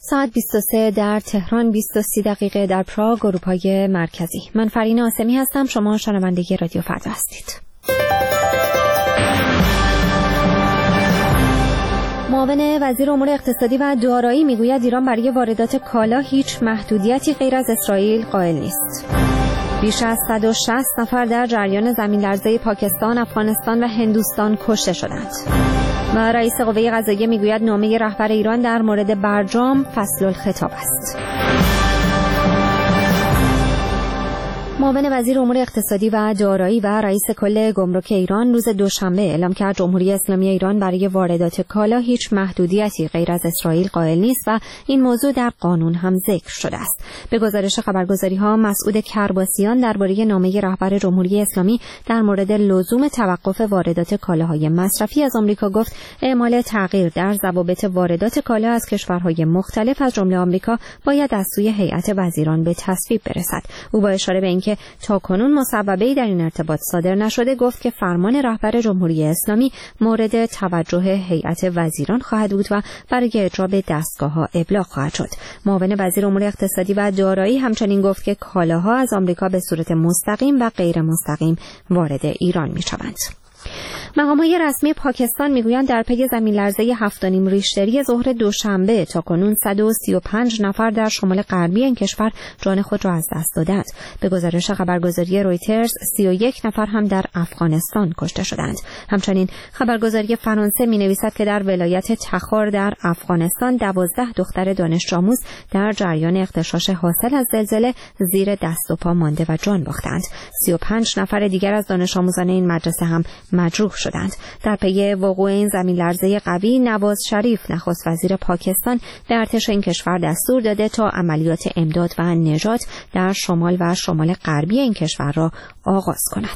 ساعت 23 در تهران، 23 دقیقه در پراگ، اروپای مرکزی. من فرین آسمی هستم. شما شنونده رادیو فردا هستید. معاون وزیر امور اقتصادی و دارایی میگوید ایران برای واردات کالا هیچ محدودیتی غیر از اسرائیل قائل نیست. بیش از 160 نفر در جریان زمین‌لرزه پاکستان، افغانستان و هندوستان کشته شدند. و رئیس قوه قضاییه میگوید نامه رهبر ایران در مورد برجام فصل الخطاب است. معاون وزیر امور اقتصادی و دارایی و رئیس کل گمرک ایران روز دوشنبه اعلام کرد جمهوری اسلامی ایران برای واردات کالا هیچ محدودیتی غیر از اسرائیل قائل نیست و این موضوع در قانون هم ذکر شده است. به گزارش خبرگزاری‌ها، مسعود کرباسیان درباره نامه رهبر جمهوری اسلامی در مورد لزوم توقف واردات کالاهای مصرفی از آمریکا گفت اعمال تغییر در ضوابط واردات کالا از کشورهای مختلف از جمله آمریکا باید از سوی هیئت وزیران به تصویب برسد. او با اشاره به اینکه تاکنون مصوبه‌ای در این ارتباط صادر نشده گفت که فرمان رهبر جمهوری اسلامی مورد توجه هیئت وزیران خواهد بود و برای اجرا به دستگاه‌ها ابلاغ خواهد شد. معاون وزیر امور اقتصادی و دارایی همچنین گفت که کالاها از آمریکا به صورت مستقیم و غیر مستقیم وارد ایران می‌شوند. مقام‌های رسمی پاکستان میگویند در پی زمین‌لرزه 7.5 ریشتری ظهر دوشنبه تاکنون 135 نفر در شمال غربی این کشور جان خود را از دست دادند. به گزارش خبرگزاری رویترز 31 نفر هم در افغانستان کشته شدند. همچنین خبرگزاری فرانسه می‌نویسد که در ولایت تخار در افغانستان 12 دختر دانش آموز در جریان اغتشاش حاصل از زلزله زیر دست و پا مانده و جان باختند. 35 نفر دیگر از دانش آموزان این مدرسه هم مجروح شدند. در پی وقوع این زمین‌لرزه قوی، نواز شریف نخست وزیر پاکستان به ارتش این کشور دستور داده تا عملیات امداد و نجات در شمال و شمال غربی این کشور را آغاز کند.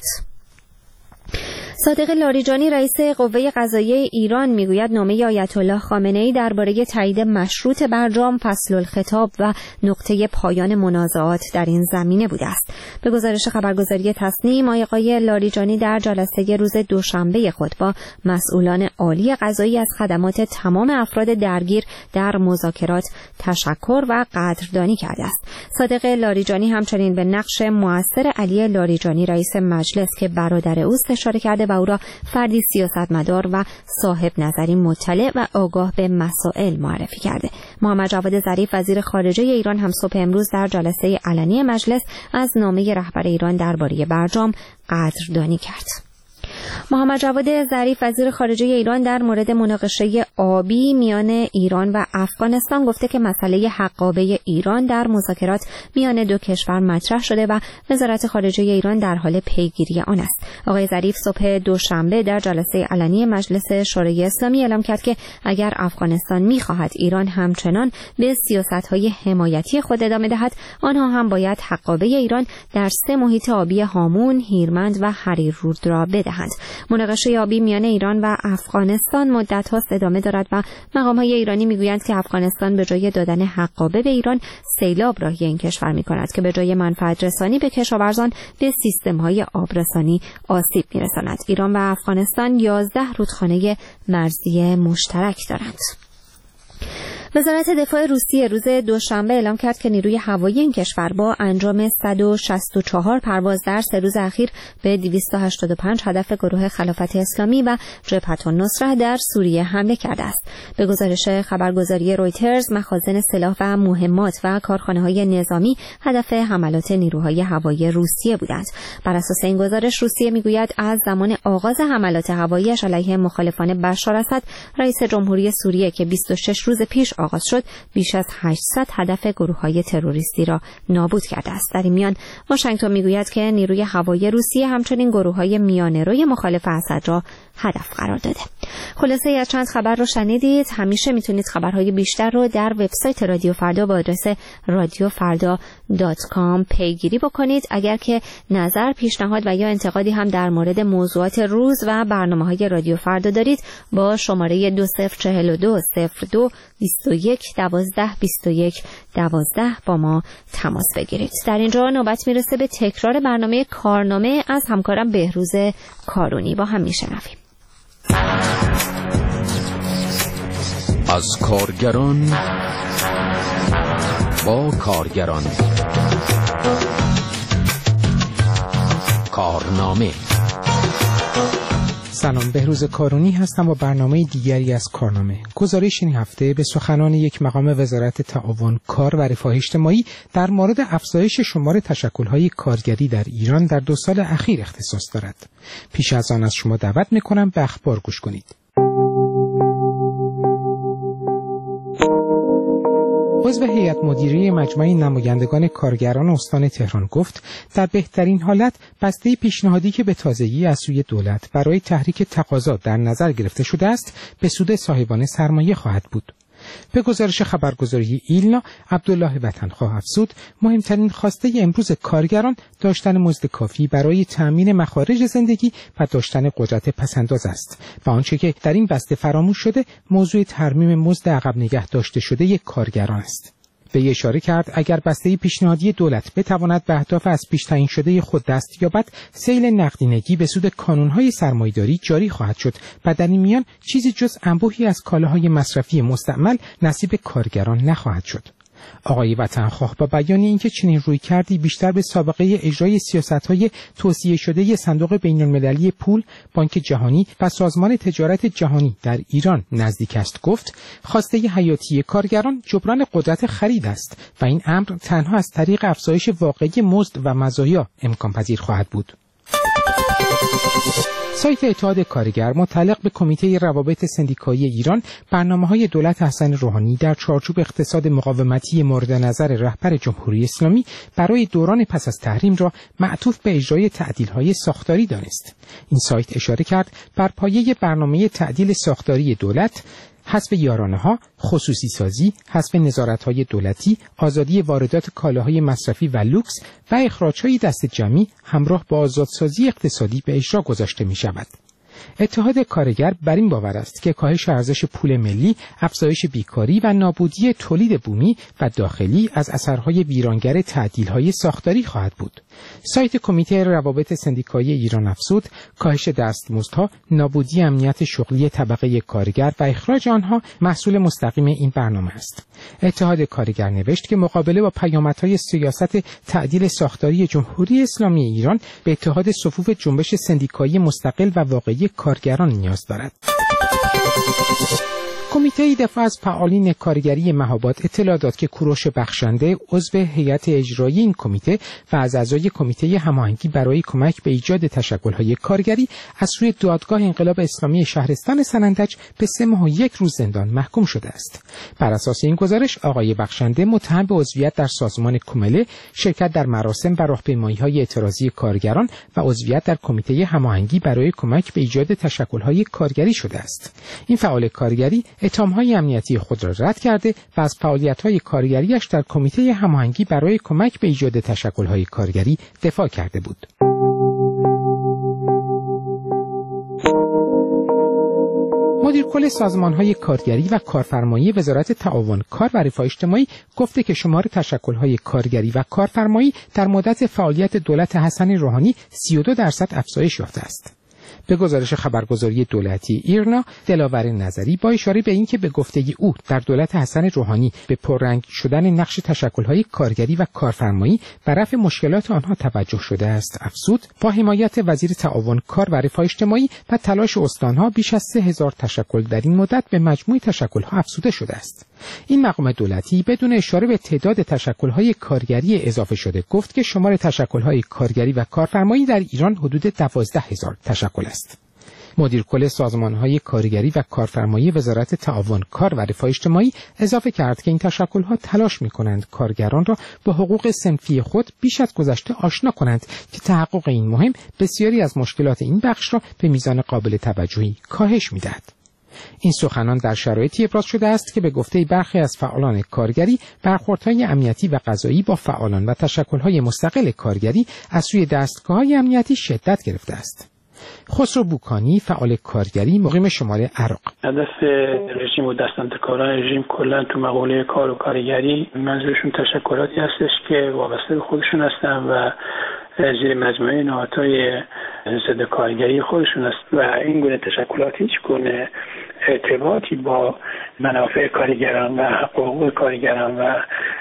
صادق لاریجانی رئیس قوه قضاییه ایران میگوید نامه آیت الله خامنه‌ای درباره تایید مشروط برجام فصل الخطاب و نقطه پایان منازعات در این زمینه بوده است. به گزارش خبرگزاری تصنیم، آقای لاریجانی در جلسه روز دوشنبه خود با مسئولان عالی قضایی از خدمات تمام افراد درگیر در مذاکرات تشکر و قدردانی کرده است. صادق لاریجانی همچنین به نقش مؤثر علی لاریجانی رئیس مجلس که برادر او اشاره کرده و او را فردی سیاستمدار و صاحب نظری مطلع و آگاه به مسائل معرفی کرده. محمد جواد ظریف وزیر خارجه ایران هم صبح امروز در جلسه علنی مجلس از نامه رهبر ایران درباره برجام قدردانی کرد. محمد جواد ظریف وزیر خارجه ایران در مورد مناقشه آبی میان ایران و افغانستان گفته که مسئله حقابه ایران در مذاکرات میان دو کشور مطرح شده و وزارت خارجه ایران در حال پیگیری آن است. آقای ظریف صبح دوشنبه در جلسه علنی مجلس شورای اسلامی اعلام کرد که اگر افغانستان می‌خواهد ایران همچنان به سیاست‌های حمایتی خود ادامه دهد، آنها هم باید حقابه ایران در 3 محیط آبی هامون، هیرمند و حریررود را بدهند. مناقشه آبی میان ایران و افغانستان مدت هاست ادامه دارد و مقام‌های ایرانی میگویند که افغانستان به جای دادن حقابه به ایران سیلاب راهی این کشور می‌کند که به جای منفعت رسانی به کشاورزان به سیستم‌های آبرسانی آسیب می‌رساند. ایران و افغانستان 11 رودخانه مرزی مشترک دارند. وزارت دفاع روسیه روز دوشنبه اعلام کرد که نیروی هوایی این کشور با انجام 164 پرواز در 3 روز اخیر به 285 هدف گروه خلافت اسلامی و جبهة النصره در سوریه حمله کرده است. به گزارش خبرگزاری رویترز، مخازن سلاح و مهمات و کارخانه‌های نظامی هدف حملات نیروهای هوایی روسیه بودند. بر اساس این گزارش روسیه میگوید از زمان آغاز حملات هوایی‌اش علیه مخالفان بشار اسد رئیس جمهوری سوریه که 26 روز پیش آغاز شد، بیش از 800 هدف گروه‌های تروریستی را نابود کرده است. در این میان واشنگتن میگوید که نیروی هوایی روسیه همچنین گروه‌های میانه‌روی مخالف اسد را هدف قرار داده. خلاصه از چند خبر رو شنیدید. همیشه میتونید خبرهای بیشتر رو در وبسایت رادیو فردا با آدرس radiofarda.com پیگیری بکنید. اگر که نظر، پیشنهاد و یا انتقادی هم در مورد موضوعات روز و برنامه‌های رادیو فردا دارید، با شماره 2042 02 21 12 21 12 با ما تماس بگیرید. در اینجا نوبت میرسه به تکرار برنامه کارنامه از همکارم بهروز کارونی. با هم میشنویم. از کارگران با کارگران. کارنامه. سلام، بهروز کارونی هستم با برنامه دیگری از کارنامه. گزارش این هفته به سخنان یک مقام وزارت تعاون کار و رفاه اجتماعی در مورد افزایش شمار تشکل‌های کارگری در ایران در 2 سال اخیر اختصاص دارد. پیش از آن از شما دعوت می‌کنم به اخبار گوش کنید. عضو هیئت مدیره مجمع نمایندگان کارگران استان تهران گفت در بهترین حالت بسته پیشنهادی که به تازگی از سوی دولت برای تحریک تقاضا در نظر گرفته شده است به سود صاحبان سرمایه خواهد بود. به گزارش خبرگزاری ایلنا، عبدالله وطنخواه افزود مهمترین خواسته امروز کارگران داشتن مزد کافی برای تأمین مخارج زندگی و داشتن قدرت پسنداز است و آنچه که در این بسته فراموش شده موضوع ترمیم مزد عقب نگه داشته شده کارگران است. به اشاره کرد اگر بسته پیشنهادی دولت بتواند به اهداف از پیش تعیین شده خود دست یابد، سیل نقدینگی به سود کانونهای سرمایه‌داری جاری خواهد شد و در این میان چیزی جز انبوهی از کالاهای مصرفی مستعمل نصیب کارگران نخواهد شد. آقای وطنخواه با بیان اینکه چنین رویکردی بیشتر به سابقه اجرای سیاست‌های توصیه شده صندوق بین‌المللی پول، بانک جهانی و سازمان تجارت جهانی در ایران نزدیک است، گفت خواسته حیاتی کارگران جبران قدرت خرید است و این امر تنها از طریق افزایش واقعی مزد و مزایا امکان پذیر خواهد بود. سایت اتحاد کارگر متعلق به کمیته روابط سندیکایی ایران برنامه‌های دولت حسن روحانی در چارچوب اقتصاد مقاومتی مورد نظر رهبر جمهوری اسلامی برای دوران پس از تحریم را معطوف به اجرای تعدیل‌های ساختاری دانست. این سایت اشاره کرد بر پایه برنامه تعدیل ساختاری دولت، حذف یارانه‌ها، خصوصی سازی، حذف نظارت‌های دولتی، آزادی واردات کالاهای مصرفی و لوکس و اخراج‌های دست جمعی همراه با آزادسازی اقتصادی به اجرا گذاشته می‌شود. اتحاد کارگر بر این باور است که کاهش ارزش پول ملی، افزایش بیکاری و نابودی تولید بومی و داخلی از اثرهای ویرانگر تعدیل‌های ساختاری خواهد بود. سایت کمیته روابط سندیکایی ایران افزود کاهش دستمزدها، نابودی امنیت شغلی طبقه کارگر و اخراج آنها محصول مستقیم این برنامه است. اتحاد کارگر نوشت که مقابله با پیامدهای سیاست تعدیل ساختاری جمهوری اسلامی ایران به اتحاد صفوف جنبش سندیکایی مستقل و واقعی کارگران نیاز دارد. کمیته دفاع از فعالین کارگری مهاباد اطلاع داد که کوروش بخشنده عضو هیئت اجرایی این کمیته و از اعضای کمیته هماهنگی برای کمک به ایجاد تشکل‌های کارگری از سوی دادگاه انقلاب اسلامی شهرستان سنندج به 3 ماه و 1 روز زندان محکوم شده است. بر اساس این گزارش آقای بخشنده متهم به عضویت در سازمان کومله، شرکت در مراسم و راهپیمایی‌های اعتراضی کارگران و عضویت در کمیته هماهنگی برای کمک به ایجاد تشکل‌های کارگری شده است. این فعال کارگری اتهام‌های امنیتی خود را رد کرده و از فعالیت‌های کارگریش در کمیته هماهنگی برای کمک به ایجاد تشکل‌های کارگری دفاع کرده بود. مدیر کل سازمان‌های کارگری و کارفرمایی وزارت تعاون کار و رفاه اجتماعی گفته که شمار تشکل‌های کارگری و کارفرمایی در مدت فعالیت دولت حسن روحانی 32% افزایش یافته است. به گزارش خبرگزاری دولتی ایرنا، دلاور نظری با اشاره به اینکه به گفته او در دولت حسن روحانی به پررنگ شدن نقش تشکل‌های کارگری و کارفرمایی و رفع مشکلات آنها توجه شده است، افزود با حمایت وزیر تعاون کار و رفاه اجتماعی و تلاش استان‌ها بیش از 3000 تشکل در این مدت به مجموع تشکل‌ها افزوده شده است. این مقام دولتی بدون اشاره به تعداد تشکل‌های کارگری اضافه شده گفت که شمار تشکل‌های کارگری و کارفرمایی در ایران حدود 12000 تشکل است. مدیر کل سازمان‌های کارگری و کارفرمایی وزارت تعاون کار و رفاه اجتماعی اضافه کرد که این تشکل‌ها تلاش می‌کنند کارگران را با حقوق صنفی خود بیش از گذشته آشنا کنند که تحقق این مهم بسیاری از مشکلات این بخش را به میزان قابل توجهی کاهش می‌دهد. این سخنان در شرایطی ابراز شده است که به گفته برخی از فعالان کارگری برخوردهای امنیتی و قضایی با فعالان و تشکل‌های مستقل کارگری از سوی دستگاه‌های امنیتی شدت گرفته است. خسرو بوکانی فعال کارگری مقیم شمال عراق: هدف رژیم و دستاندرکاران رژیم کلا تو مقوله کار و کارگری منظورشون تشکلاتی هستش که وابسته به خودشون هستن و زیر مجموعه نهادهای ضد کارگری خودشون است و این گونه تشکلات هیچ گونه ارتباطی با منافع کارگران و حقوق کارگران و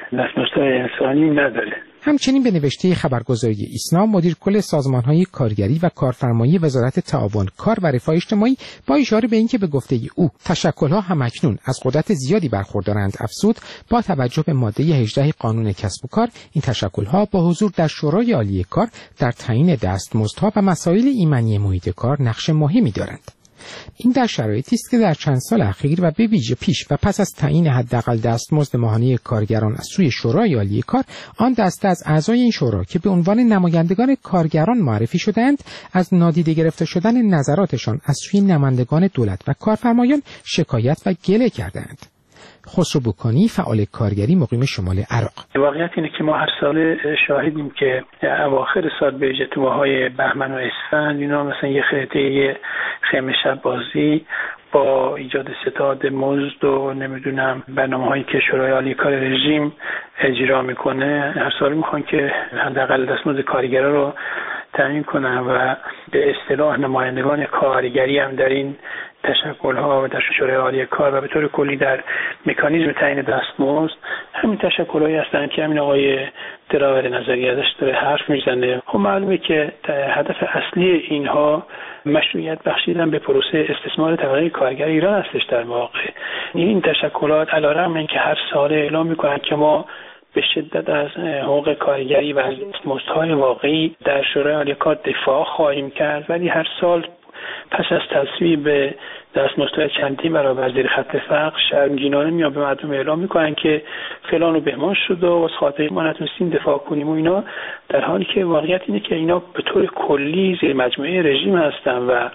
دستمزدهای انسانی نداره. همچنین به نوشته خبرگزاری ایسنا، مدیر کل سازمان‌های کارگری و کارفرمایی وزارت تعاون کار و رفاه اجتماعی با اشاره به اینکه به گفته او تشکل‌ها همکنون از قدرت زیادی برخوردارند افزود با توجه به ماده 18 قانون کسب و کار، این تشکل‌ها با حضور در شورای عالی کار در تعیین دستمزدها و مسائل ایمنی محیط کار نقش مهمی دارند. این در شرایطی است که در چند سال اخیر و به ویژه پیش و پس از تعیین حداقل دستمزد ماهانه کارگران از سوی شورای عالی کار، آن دسته از اعضای این شورا که به عنوان نمایندگان کارگران معرفی شدند، از نادیده گرفته شدن نظراتشان از سوی نمایندگان دولت و کارفرمایان شکایت و گله کردند. خسرو بوکانی، فعال کارگری مقیم شمال عراق: واقعیت اینه که ما هر سال شاهدیم که اواخر سال به ویژه تو ماهای بهمن و اسفند اینا مثلا یه خرده خیمه شب بازی با ایجاد ستاد مزد و نمیدونم برنامه‌هایی که شورای عالی کار رژیم اجرا میکنه، هر سال میخوان که حداقل دستمزد کارگرا رو تعیین کنن و به اصطلاح نمایندگان کارگری هم در این تشکل‌ها و در شورای عالی کار و به طور کلی در مکانیزم تعیین دستمزد همین تشکل‌هایی هستند که همین آقای دلاور نظری ازش داره حرف میزنه. خب معلومه که هدف اصلی اینها مشروعیت بخشیدن به پروسه استثمار طبقه کارگر ایران هستش. در واقع این تشکلات علیرغم اینکه هر سال اعلام میکنن که ما به شدت از حقوق کارگری و از دستمزدهای واقعی در شورای عالی کار دفاع خواهیم کرد، ولی هر سال پس از تصویب دستمزدهای چندین برابر زیر خط فقر شرمگینانه میان به مردم اعلام میکنن که فلان و بهمان شد و از خاطر ما نتونستیم دفاع کنیم و اینا، در حالی که واقعیت اینه که اینا به طور کلی زیر مجموعه رژیم هستن و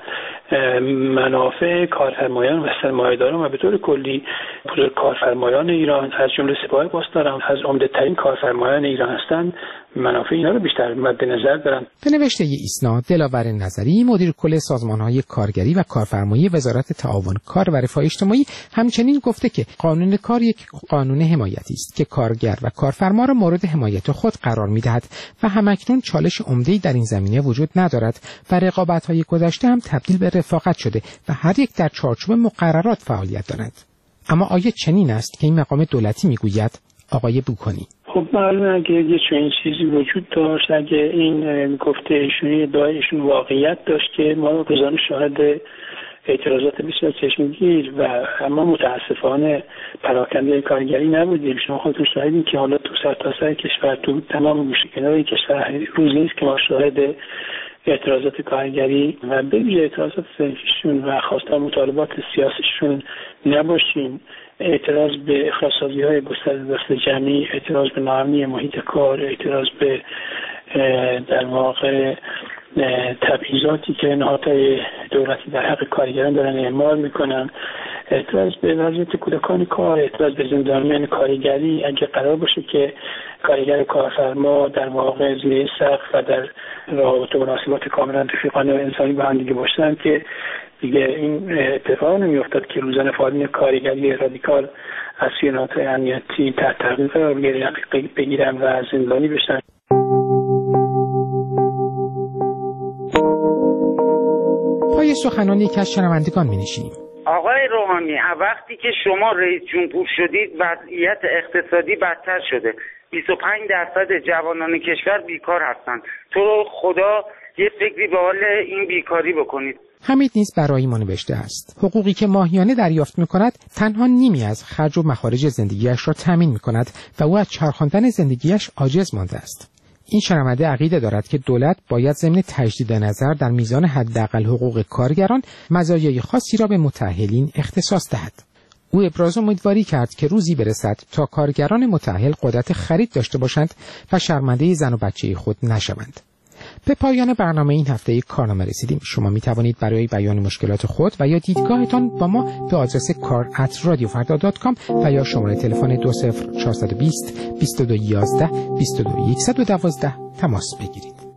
منافع کارفرمایان و سرمایه‌داران و به طور کلی کارفرمایان ایران از جمله سپاه پاسداران از عمده‌ترین کارفرمایان ایران هستند، منافع اینا رو بیشتر مد نظر دارن. به نوشته ایسنا، دلاور نظری، مدیر کل سازمان‌های کارگری و کارفرمایی وزارت تعاون کار و رفاه اجتماعی، همچنین گفته که قانون کار یک قانون حمایتی است که کارگر و کارفرما را مورد حمایت خود قرار می‌دهد و همکنون چالش عمده‌ای در این زمینه وجود ندارد و رقابت‌های گذشته هم تبدیل به رفاقت شده و هر یک در چارچوب مقررات فعالیت دارند. اما آیا چنین است که این مقام دولتی میگوید؟ آقای بوکانی: خب معلومه اگه یه چنین چیزی وجود داشت، اگه این گفته ایشونی ادعای ایشون واقعیت داشت که ما روزانه شاهد اعتراضات بسیار چشمگیر و اما متاسفانه پراکنده کارگری نبودیم. شما خودتون شاهدین که حالا تو سرتاسر کشور، تو تمام گوشه‌کنار کشور روز نیست که ما شاهد اعتراضات کارگری و به ویژه اعتراضات صنفیشون و خواستار مطالبات سیاسیشون نباشیم. اعتراض به اخراج‌سازی‌های گسترده دست جمعی، اعتراض به ناامنی محیط کار، اعتراض به در واقع تبعیضاتی که نهادهای دولتی در حق کارگران دارن اعمال میکنن، اعتراض به وضعیت کودکان کار، اعتراض به زندانیان کارگری. اگه قرار باشه که کارگر کارفرما در واقع زیر سقف و در روابط و مناسبات کاملا رفیقانه و انسانی با هم دیگه باشن که دیگه این اتفاق نمیافتاد که روزانه فعالین کارگری رادیکال از سوی نهادهای امنیتی تحت تعقیب قرار بگیرن و زندانی بشن. پای سخنان یکی از شنوندگان می‌نشینیم. آقای روحانی، وقتی که شما رئیس جمهور شدید وضعیت اقتصادی بدتر شده. 25% جوانان کشور بیکار هستند. تو خدا یه فکری به حال این بیکاری بکنید. حمید نیز برای ما نوشته است: حقوقی که ماهیانه دریافت می‌کند تنها نیمی از خرج و مخارج زندگیش را تامین می‌کند و او از چرخاندن زندگیش عاجز مانده است. این شنونده عقیده دارد که دولت باید ضمن تجدید نظر در میزان حداقل حقوق کارگران مزایای خاصی را به متأهلین اختصاص دهد. او ابراز امیدواری کرد که روزی برسد تا کارگران متأهل قدرت خرید داشته باشند و شرمنده زن و بچه خود نشوند. به پایان برنامه این هفته کارنامه رسیدیم. شما می توانید برای بیان مشکلات خود و یا دیدگاهتان با ما به آدرس kar@radiofarda.com و یا شماره تلفن 20420 2211 22112 تماس بگیرید.